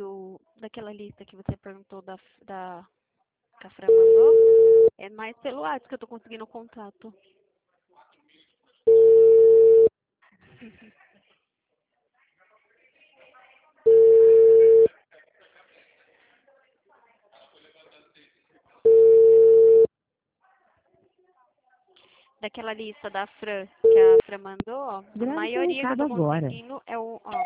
daquela lista que você perguntou que a Fran mandou, é mais pelo WhatsApp que eu tô conseguindo o contato. Daquela lista da Fran, que a Fran mandou, ó, a maioria que eu tô conseguindo é o... Ó,